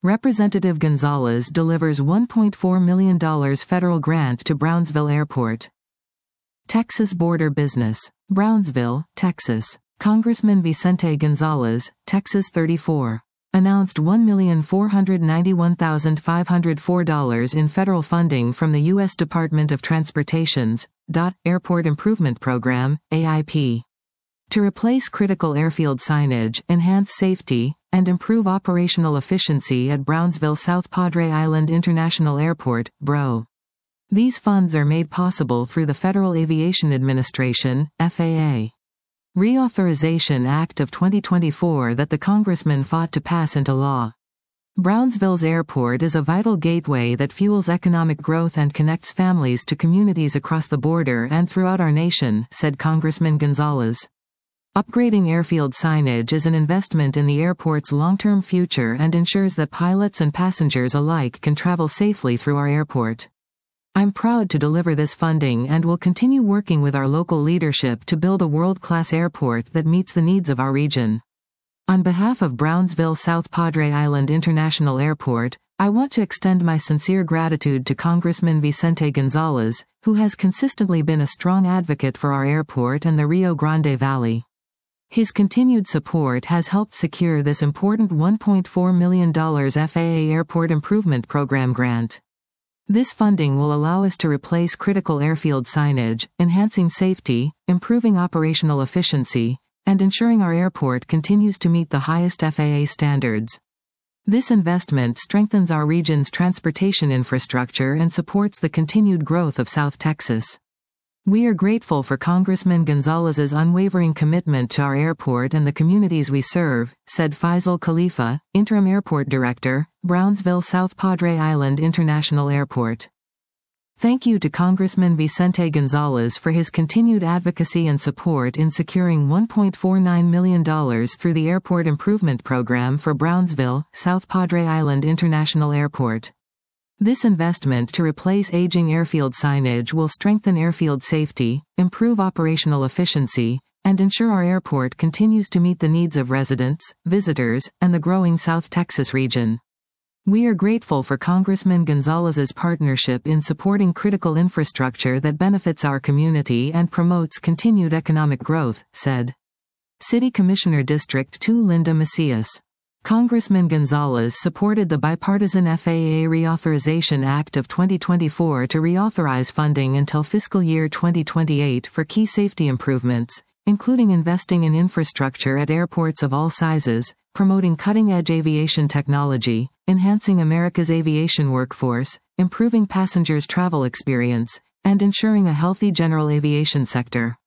Representative Gonzalez delivers $1.4 million federal grant to Brownsville Airport. Texas border business. Brownsville, Texas. Congressman Vicente Gonzalez, Texas 34, announced $1,491,504 in federal funding from the U.S. Department of Transportation's Airport Improvement Program, AIP, to replace critical airfield signage, enhance safety, and improve operational efficiency at Brownsville South Padre Island International Airport, BRO. These funds are made possible through the Federal Aviation Administration, FAA, Reauthorization Act of 2024 that the congressman fought to pass into law. Brownsville's airport is a vital gateway that fuels economic growth and connects families to communities across the border and throughout our nation, said Congressman Gonzalez. Upgrading airfield signage is an investment in the airport's long-term future and ensures that pilots and passengers alike can travel safely through our airport. I'm proud to deliver this funding and will continue working with our local leadership to build a world-class airport that meets the needs of our region. On behalf of Brownsville South Padre Island International Airport, I want to extend my sincere gratitude to Congressman Vicente Gonzalez, who has consistently been a strong advocate for our airport and the Rio Grande Valley. His continued support has helped secure this important $1.4 million FAA Airport Improvement Program grant. This funding will allow us to replace critical airfield signage, enhancing safety, improving operational efficiency, and ensuring our airport continues to meet the highest FAA standards. This investment strengthens our region's transportation infrastructure and supports the continued growth of South Texas. We are grateful for Congressman Gonzalez's unwavering commitment to our airport and the communities we serve, said Faisal Khalifa, Interim Airport Director, Brownsville South Padre Island International Airport. Thank you to Congressman Vicente Gonzalez for his continued advocacy and support in securing $1.49 million through the Airport Improvement Program for Brownsville, South Padre Island International Airport. This investment to replace aging airfield signage will strengthen airfield safety, improve operational efficiency, and ensure our airport continues to meet the needs of residents, visitors, and the growing South Texas region. We are grateful for Congressman Gonzalez's partnership in supporting critical infrastructure that benefits our community and promotes continued economic growth, said City Commissioner District 2 Linda Macias. Congressman Gonzalez supported the bipartisan FAA Reauthorization Act of 2024 to reauthorize funding until fiscal year 2028 for key safety improvements, including investing in infrastructure at airports of all sizes, promoting cutting-edge aviation technology, enhancing America's aviation workforce, improving passengers' travel experience, and ensuring a healthy general aviation sector.